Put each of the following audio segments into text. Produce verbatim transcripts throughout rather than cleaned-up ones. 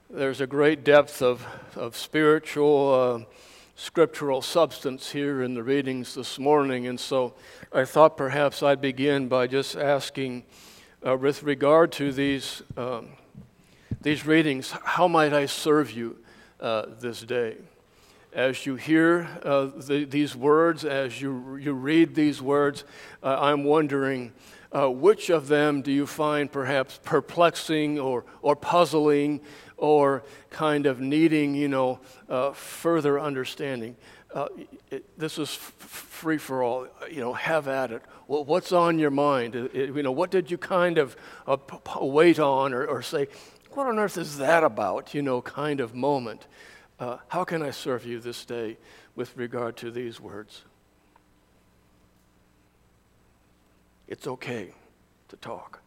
There's a great depth of, of spiritual, uh, scriptural substance here in the readings this morning, and so I thought perhaps I'd begin by just asking, uh, with regard to these um, these readings, how might I serve you uh, this day? As you hear uh, the, these words, as you you read these words, uh, I'm wondering, uh, which of them do you find perhaps perplexing or or puzzling, or kind of needing, you know, uh, further understanding? Uh, it, this is f- free for all. You know, have at it. Well, what's on your mind? It, it, you know, what did you kind of uh, p- p- wait on, or, or say, what on earth is that about? You know, kind of moment. Uh, how can I serve you this day with regard to these words? It's okay to talk.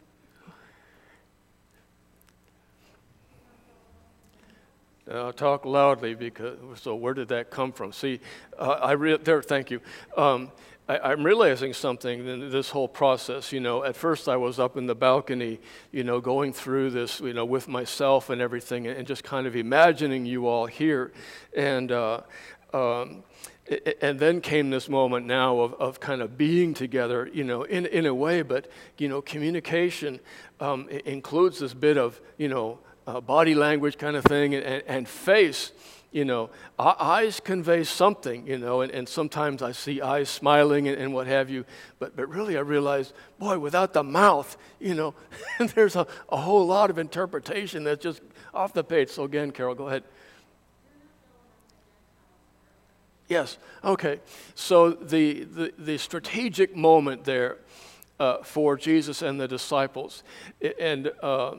Uh, talk loudly, because so where did that come from? See, uh, I re- there. Thank you. Um, I, I'm realizing something in this whole process. You know, at first I was up in the balcony, you know, going through this, you know, with myself and everything, and just kind of imagining you all here, and uh, um, and then came this moment now of, of kind of being together, you know, in in a way, but you know, communication um, includes this bit of, you know. Uh, body language kind of thing, and, and face, you know, eyes convey something, you know, and, and sometimes I see eyes smiling and, and what have you, but but really I realized, boy, without the mouth, you know, there's a, a whole lot of interpretation that's just off the page. So again, Carol, go ahead. Yes, okay. So the, the, the strategic moment there uh, for Jesus and the disciples, and uh,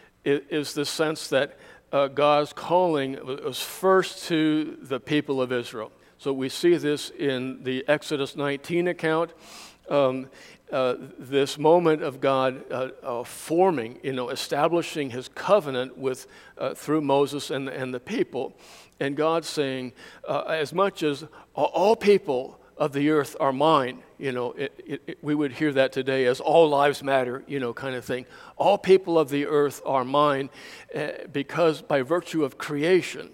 is the sense that uh, God's calling was first to the people of Israel. So we see this in the Exodus nineteen account, um, uh, this moment of God uh, uh, forming, you know, establishing His covenant with uh, through Moses and and the people, and God saying, uh, as much as all people of the earth are mine, you know, it, it, it, we would hear that today as all lives matter, you know, kind of thing. All people of the earth are mine uh, because by virtue of creation.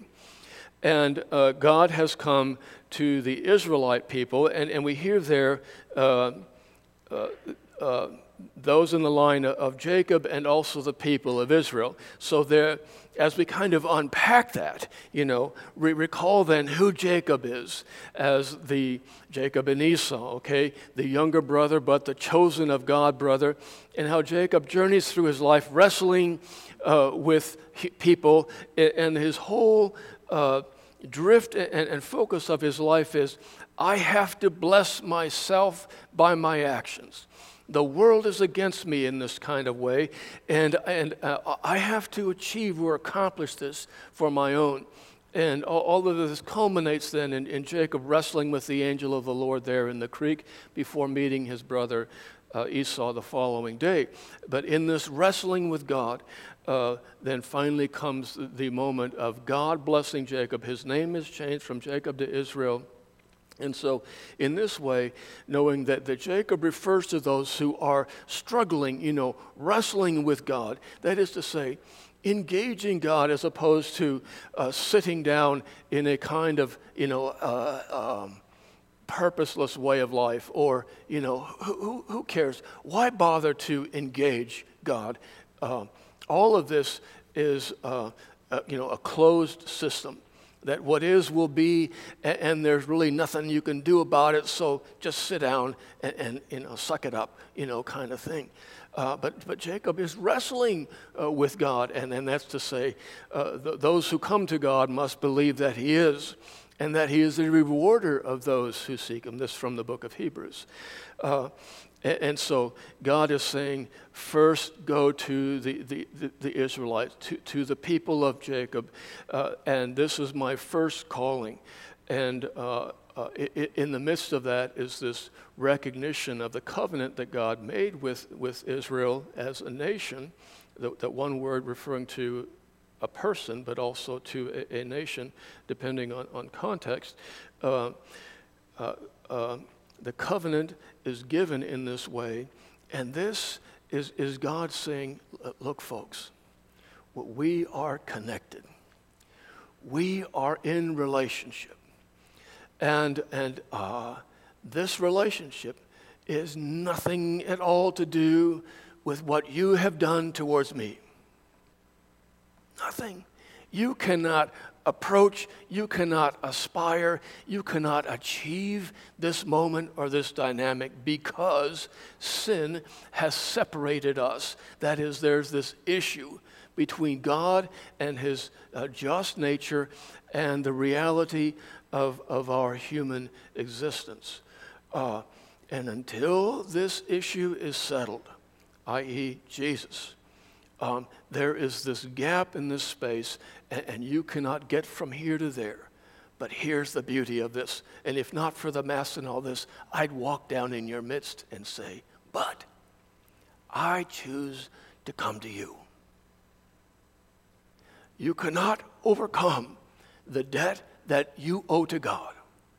And uh, God has come to the Israelite people, and, and we hear there uh, uh, uh, those in the line of Jacob and also the people of Israel. So there, as we kind of unpack that, you know, we recall then who Jacob is as the Jacob and Esau, okay, the younger brother, but the chosen of God brother, and how Jacob journeys through his life wrestling uh, with people, and his whole uh, drift and, and focus of his life is, I have to bless myself by my actions. The world is against me in this kind of way, and and uh, I have to achieve or accomplish this for my own. And all, all of this culminates then in, in Jacob wrestling with the angel of the Lord there in the creek before meeting his brother uh, Esau the following day. But in this wrestling with God, uh, then finally comes the moment of God blessing Jacob. His name is changed from Jacob to Israel. And so in this way, knowing that, that Jacob refers to those who are struggling, you know, wrestling with God, that is to say, engaging God as opposed to uh, sitting down in a kind of, you know, uh, um, purposeless way of life, or, you know, who, who cares? Why bother to engage God? Uh, all of this is, uh, uh, you know, a closed system. That what is will be, and, and there's really nothing you can do about it, so just sit down and, and you know, suck it up, you know, kind of thing. Uh, but but Jacob is wrestling uh, with God, and, and that's to say, uh, th- those who come to God must believe that He is, and that He is the rewarder of those who seek Him. This from the book of Hebrews. Uh, and, and so God is saying, first go to the, the, the, the Israelites, to, to the people of Jacob, uh, and this is my first calling. And uh, uh, I- in the midst of that is this recognition of the covenant that God made with, with Israel as a nation, that, that one word referring to a person, but also to a, a nation, depending on, on context. Uh, uh, uh, the covenant is given in this way, and this is, is God saying, look, folks, Well, we are connected. We are in relationship. And, and uh, this relationship is nothing at all to do with what you have done towards me. Nothing. You cannot approach, you cannot aspire, you cannot achieve this moment or this dynamic because sin has separated us. That is, there's this issue between God and his uh, just nature and the reality of, of our human existence. Uh, and until this issue is settled, that is. Jesus, um, there is this gap in this space, and, and you cannot get from here to there. But here's the beauty of this. And if not for the Mass and all this, I'd walk down in your midst and say, but I choose to come to you. You cannot overcome the debt that you owe to God.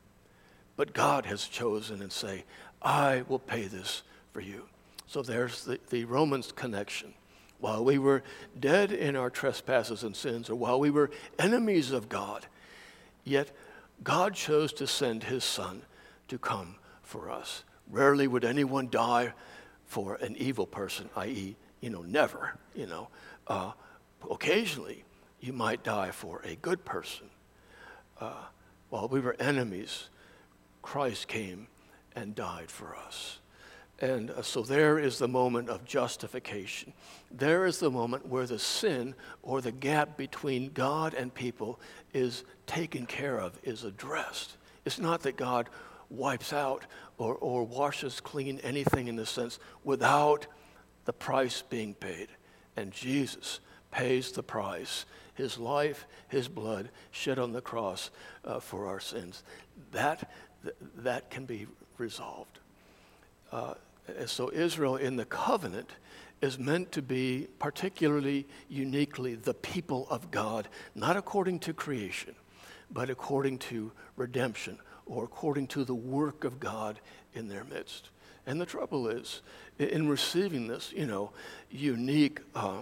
But God has chosen and say, I will pay this for you. So there's the, the Romans connection. While we were dead in our trespasses and sins, or while we were enemies of God, yet God chose to send his Son to come for us. Rarely would anyone die for an evil person, that is, you know, never, you know. Uh, occasionally, you might die for a good person. Uh, while we were enemies, Christ came and died for us. And uh, so there is the moment of justification. There is the moment where the sin or the gap between God and people is taken care of, is addressed. It's not that God wipes out or, or washes clean anything in the sense without the price being paid. And Jesus pays the price. His life, his blood shed on the cross uh, for our sins. That, th- that can be resolved. Uh, so Israel in the covenant is meant to be particularly, uniquely the people of God, not according to creation, but according to redemption or according to the work of God in their midst. And the trouble is, in receiving this, you know, unique, uh,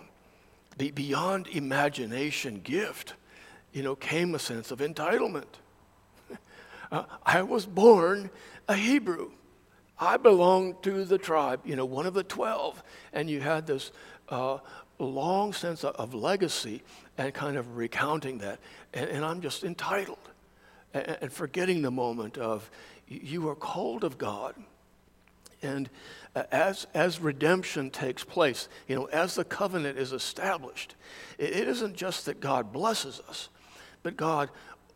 beyond imagination gift, you know, came a sense of entitlement. uh, I was born a Hebrew. I belong to the tribe, you know, one of the twelve. And you had this uh, long sense of, of legacy and kind of recounting that. And, and I'm just entitled. And, and forgetting the moment of you are called of God. And uh, as, as redemption takes place, you know, as the covenant is established, it, it isn't just that God blesses us, but God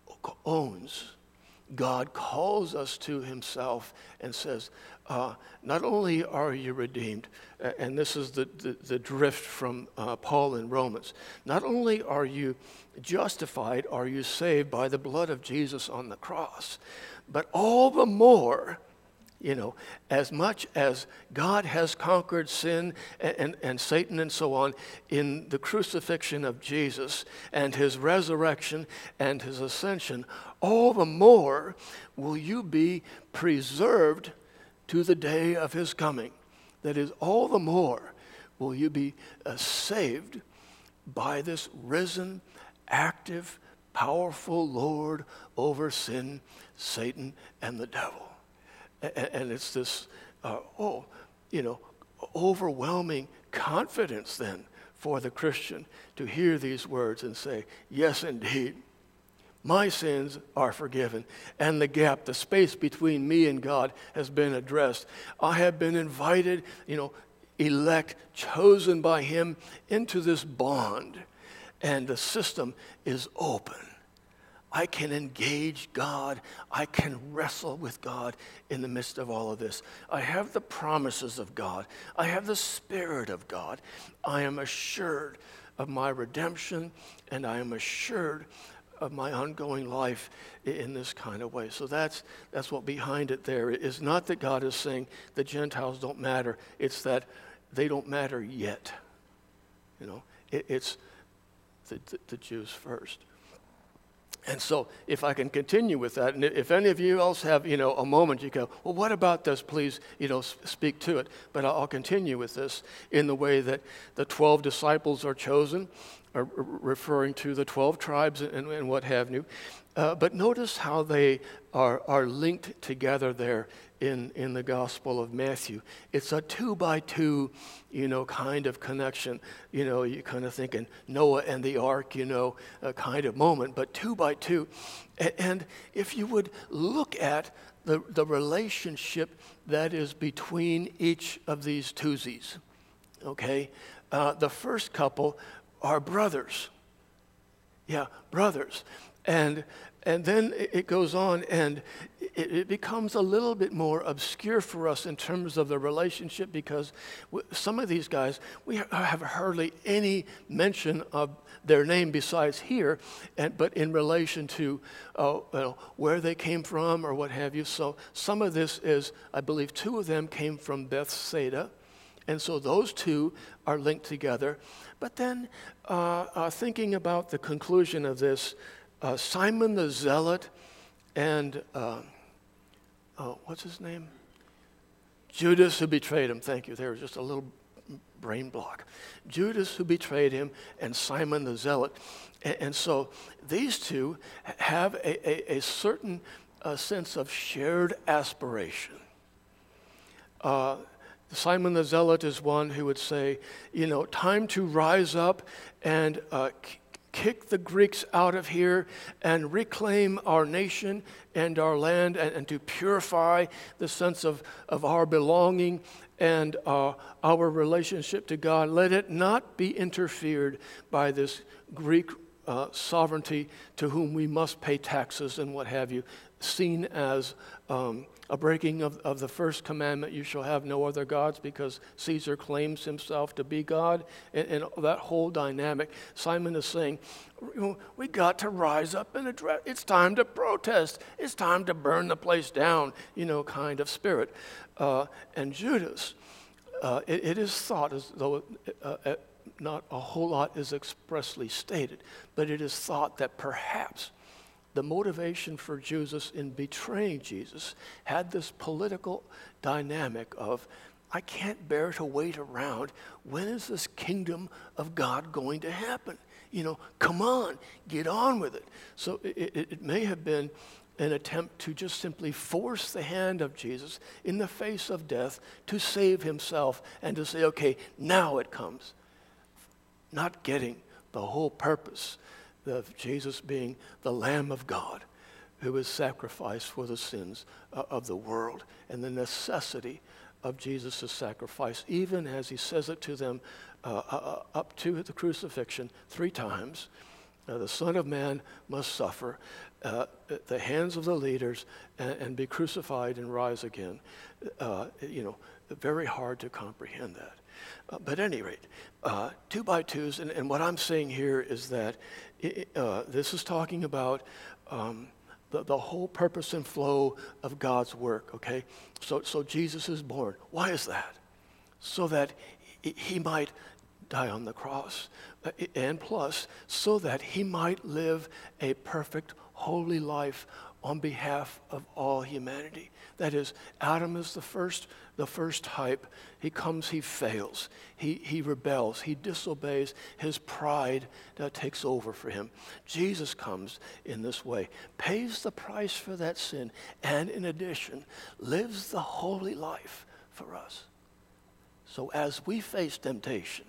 owns. God calls us to himself and says, uh, not only are you redeemed, uh, and this is the, the, the drift from uh, Paul in Romans, not only are you justified, are you saved by the blood of Jesus on the cross, but all the more, you know, as much as God has conquered sin and, and, and Satan and so on in the crucifixion of Jesus and his resurrection and his ascension, all the more will you be preserved to the day of his coming. That is, all the more will you be uh, saved by this risen, active, powerful Lord over sin, Satan, and the devil. And it's this, uh, oh, you know, overwhelming confidence then for the Christian to hear these words and say, yes, indeed, my sins are forgiven. And the gap, the space between me and God has been addressed. I have been invited, you know, elect, chosen by him into this bond. And the system is open. I can engage God. I can wrestle with God in the midst of all of this. I have the promises of God. I have the Spirit of God. I am assured of my redemption, and I am assured of my ongoing life in this kind of way. So that's that's what behind it there is. Not that God is saying the Gentiles don't matter. It's that they don't matter yet. You know, it, it's the, the, the Jews first. And so if I can continue with that, and if any of you else have, you know, a moment, you go, well, what about this? Please, you know, speak to it. But I'll continue with this in the way that the twelve disciples are chosen, are referring to the twelve tribes and, and what have you. Uh, but notice how they are, are linked together there in, in the Gospel of Matthew. It's a two by two, you know, kind of connection. You know, you're kind of thinking Noah and the ark, you know, a kind of moment, but two by two. And, and if you would look at the, the relationship that is between each of these twosies, okay? Uh, the first couple are brothers. Yeah, brothers. And and then it goes on, and it, it becomes a little bit more obscure for us in terms of the relationship, because some of these guys, we have hardly any mention of their name besides here, and but in relation to uh, you know, where they came from or what have you. So some of this is, I believe two of them came from Bethsaida, and so those two are linked together. But then uh, uh, thinking about the conclusion of this, Uh, Simon the Zealot and, uh, oh, what's his name? Judas, who betrayed him. Thank you. There was just a little brain block. Judas, who betrayed him, and Simon the Zealot. And, and so these two have a, a, a certain uh, sense of shared aspiration. Uh, Simon the Zealot is one who would say, you know, time to rise up and uh, kick the Greeks out of here and reclaim our nation and our land, and, and to purify the sense of, of our belonging and uh, our relationship to God. Let it not be interfered by this Greek uh, sovereignty to whom we must pay taxes and what have you, seen as um, a breaking of, of the first commandment, you shall have no other gods, because Caesar claims himself to be God, and, and that whole dynamic. Simon is saying, we got to rise up and address, it's time to protest, it's time to burn the place down, you know, kind of spirit. Uh, and Judas, uh, it, it is thought as though uh, uh, not a whole lot is expressly stated, but it is thought that perhaps the motivation for Judas in betraying Jesus had this political dynamic of, I can't bear to wait around. When is this kingdom of God going to happen? You know, come on, get on with it. So it, it, it may have been an attempt to just simply force the hand of Jesus in the face of death to save himself and to say, okay, now it comes. Not getting the whole purpose of Jesus being the Lamb of God who is sacrificed for the sins uh, of the world, and the necessity of Jesus' sacrifice, even as he says it to them uh, uh, up to the crucifixion three times. Uh, the Son of Man must suffer uh, at the hands of the leaders and, and be crucified and rise again. Uh, you know, very hard to comprehend that. Uh, but at any rate, uh, two by twos, and, and what I'm saying here is that it, uh, this is talking about um, the, the whole purpose and flow of God's work, okay? So, so Jesus is born. Why is that? So that he, he might die on the cross, uh, and plus, so that he might live a perfect, holy life on behalf of all humanity. That is, Adam is the first, the first type. He comes, he fails, he, he rebels, he disobeys, his pride uh, takes over for him. Jesus comes in this way, pays the price for that sin, and in addition, lives the holy life for us. So as we face temptation,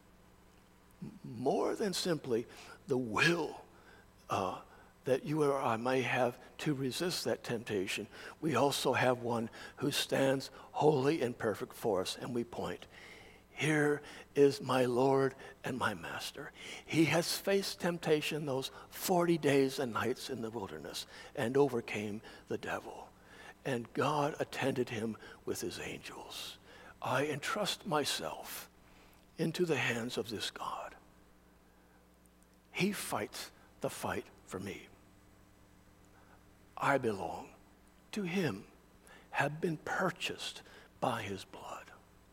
more than simply the will uh, that you or I may have to resist that temptation, we also have one who stands holy and perfect for us, and we point, here is my Lord and my Master. He has faced temptation those forty days and nights in the wilderness and overcame the devil, and God attended him with his angels. I entrust myself into the hands of this God. He fights the fight for me. I belong to him, have been purchased by his blood.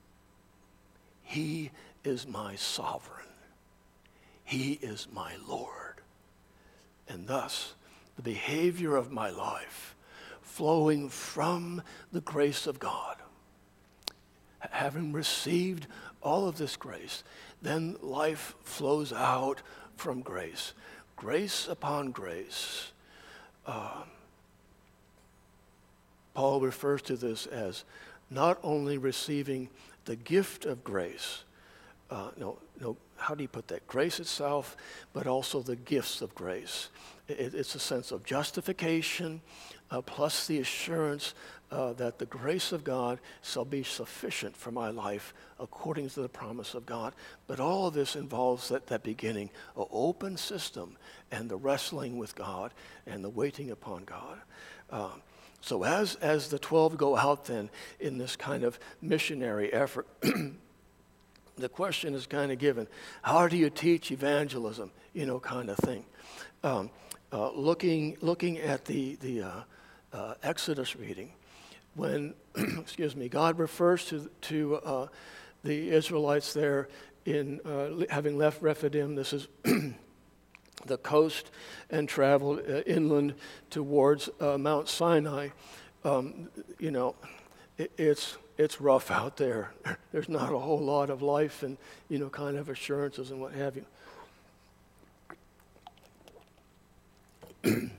He is my sovereign. He is my Lord. And thus, the behavior of my life flowing from the grace of God. Having received all of this grace, then life flows out from grace. Grace upon grace. Uh, Paul refers to this as not only receiving the gift of grace, uh, no, no, how do you put that? Grace itself, but also the gifts of grace. It, it's a sense of justification, uh, plus the assurance uh, that the grace of God shall be sufficient for my life according to the promise of God. But all of this involves that, that beginning, an open system, and the wrestling with God and the waiting upon God. Uh, so as, as the twelve go out then in this kind of missionary effort, the question is kind of given, how do you teach evangelism, you know, kind of thing. Um, uh, looking, looking at the, the uh, uh, Exodus reading, when, excuse me, God refers to, to uh, the Israelites there in uh, having left Rephidim, this is the coast, and traveled uh, inland towards uh, Mount Sinai. Um, you know, it, it's... It's rough out there. There's not a whole lot of life and, you know, kind of assurances and what have you.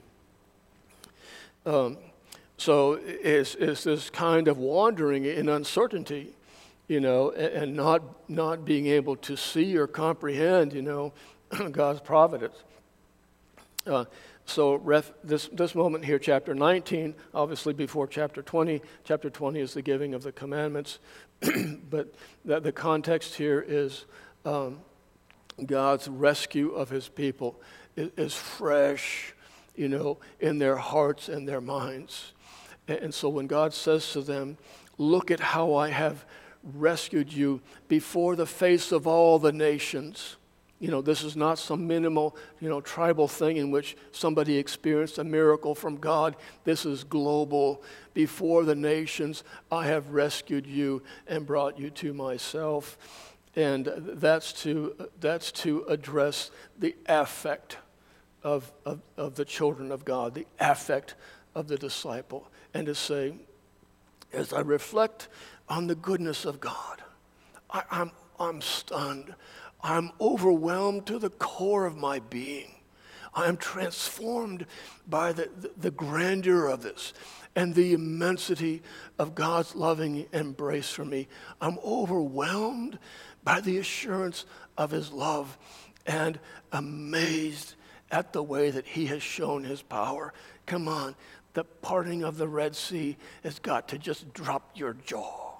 um, so it's, it's this kind of wandering in uncertainty, you know, and, and not not being able to see or comprehend, you know, God's providence. Uh, So ref, this, this moment here, chapter nineteen, obviously before chapter twenty. Chapter twenty is the giving of the commandments. But that the context here is um, God's rescue of his people is, is fresh, you know, in their hearts and their minds. And, and so when God says to them, look at how I have rescued you before the face of all the nations. You know, this is not some minimal, you know, tribal thing in which somebody experienced a miracle from God. This is global. Before the nations, I have rescued you and brought you to myself. And that's to that's to address the affect of, of, of the children of God, the affect of the disciple. And to say, as I reflect on the goodness of God, I, I'm I'm stunned. I'm overwhelmed to the core of my being. I am transformed by the, the, the grandeur of this and the immensity of God's loving embrace for me. I'm overwhelmed by the assurance of his love and amazed at the way that he has shown his power. Come on, the parting of the Red Sea has got to just drop your jaw.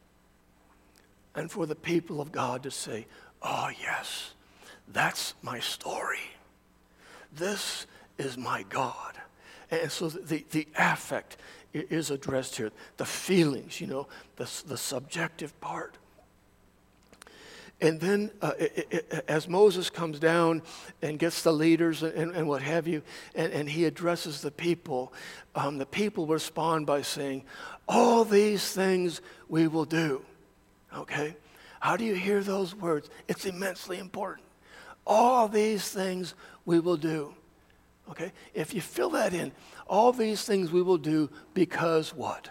And for the people of God to say, oh, yes, that's my story. This is my God. And so the, the affect is addressed here. The feelings, you know, the, the subjective part. And then uh, it, it, as Moses comes down and gets the leaders and, and what have you, and, and he addresses the people, um, the people respond by saying, all these things we will do. Okay? How do you hear those words? It's immensely important. All these things we will do. Okay? If you fill that in, all these things we will do because what?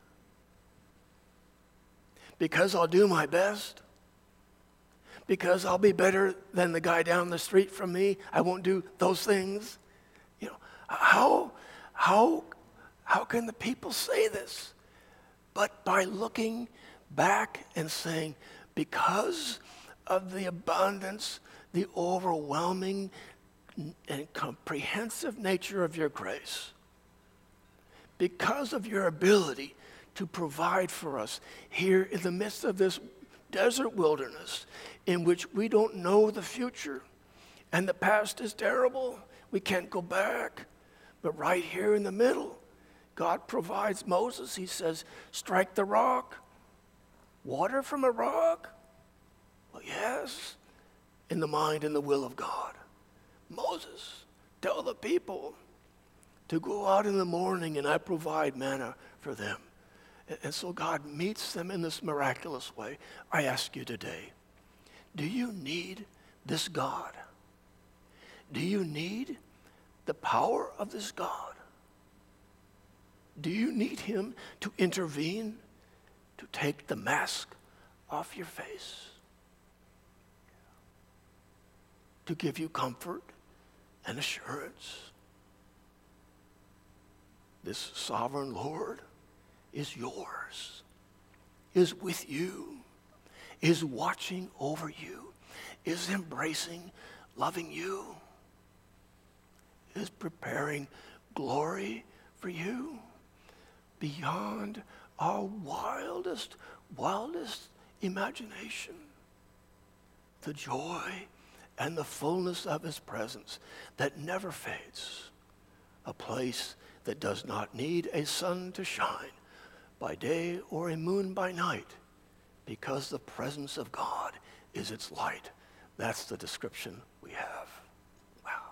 Because I'll do my best? Because I'll be better than the guy down the street from me? I won't do those things? You know, how, how, how can the people say this? But by looking back and saying, because of the abundance, the overwhelming and comprehensive nature of your grace, because of your ability to provide for us here in the midst of this desert wilderness in which we don't know the future and the past is terrible, we can't go back, but right here in the middle, God provides Moses. He says, strike the rock. Water from a rock? Well, yes, in the mind and the will of God. Moses, tell the people to go out in the morning and I provide manna for them. And so God meets them in this miraculous way. I ask you today, do you need this God? Do you need the power of this God? Do you need him to intervene, to take the mask off your face, to give you comfort and assurance? This sovereign Lord is yours, is with you, is watching over you, is embracing, loving you, is preparing glory for you beyond our wildest, wildest imagination. The joy and the fullness of his presence that never fades, a place that does not need a sun to shine by day or a moon by night, because the presence of God is its light. That's the description we have. Wow.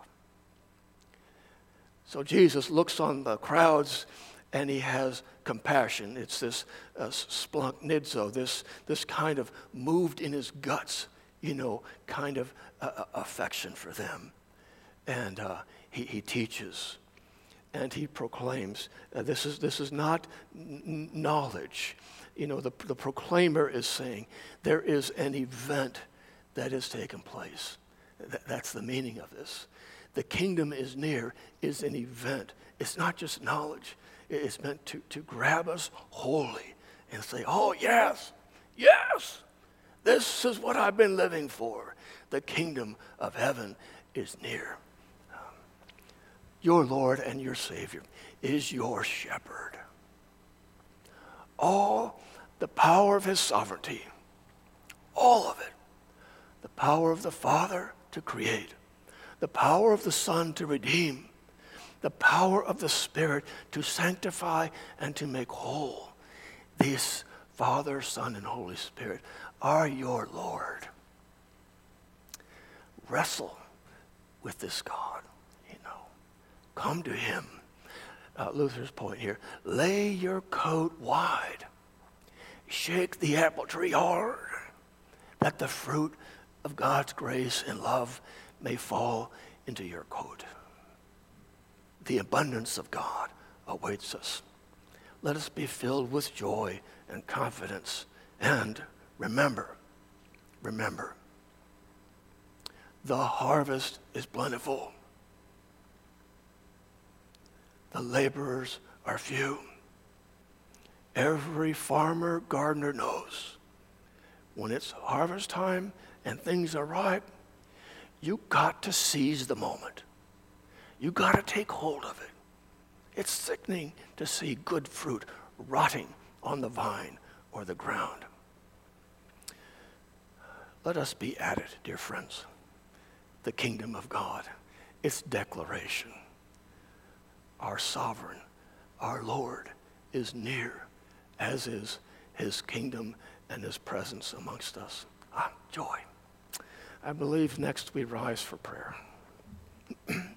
So Jesus looks on the crowds and he has compassion. It's this uh, splancnizo, this, this kind of moved in his guts, you know, kind of uh, affection for them. And uh, he, he teaches and he proclaims. Uh, this is this is not n- knowledge. You know, the, the proclaimer is saying there is an event that has taken place. Th- that's the meaning of this. The kingdom is near is an event. It's not just knowledge. It's meant to, to grab us wholly and say, oh, yes, yes, this is what I've been living for. The kingdom of heaven is near. Your Lord and your Savior is your shepherd. All the power of his sovereignty, all of it, the power of the Father to create, the power of the Son to redeem, the power of the Spirit to sanctify and to make whole. These Father, Son, and Holy Spirit are your Lord. Wrestle with this God, you know. Come to him. Uh, Luther's point here, lay your coat wide. Shake the apple tree hard, that the fruit of God's grace and love may fall into your coat. The abundance of God awaits us. Let us be filled with joy and confidence. And remember, remember, the harvest is plentiful. The laborers are few. Every farmer, gardener knows when it's harvest time and things are ripe, you got to seize the moment. You got to take hold of it. It's sickening to see good fruit rotting on the vine or the ground. Let us be at it, dear friends. The kingdom of God, its declaration. Our sovereign, our Lord, is near, as is his kingdom and his presence amongst us. Ah, joy. I believe next we rise for prayer.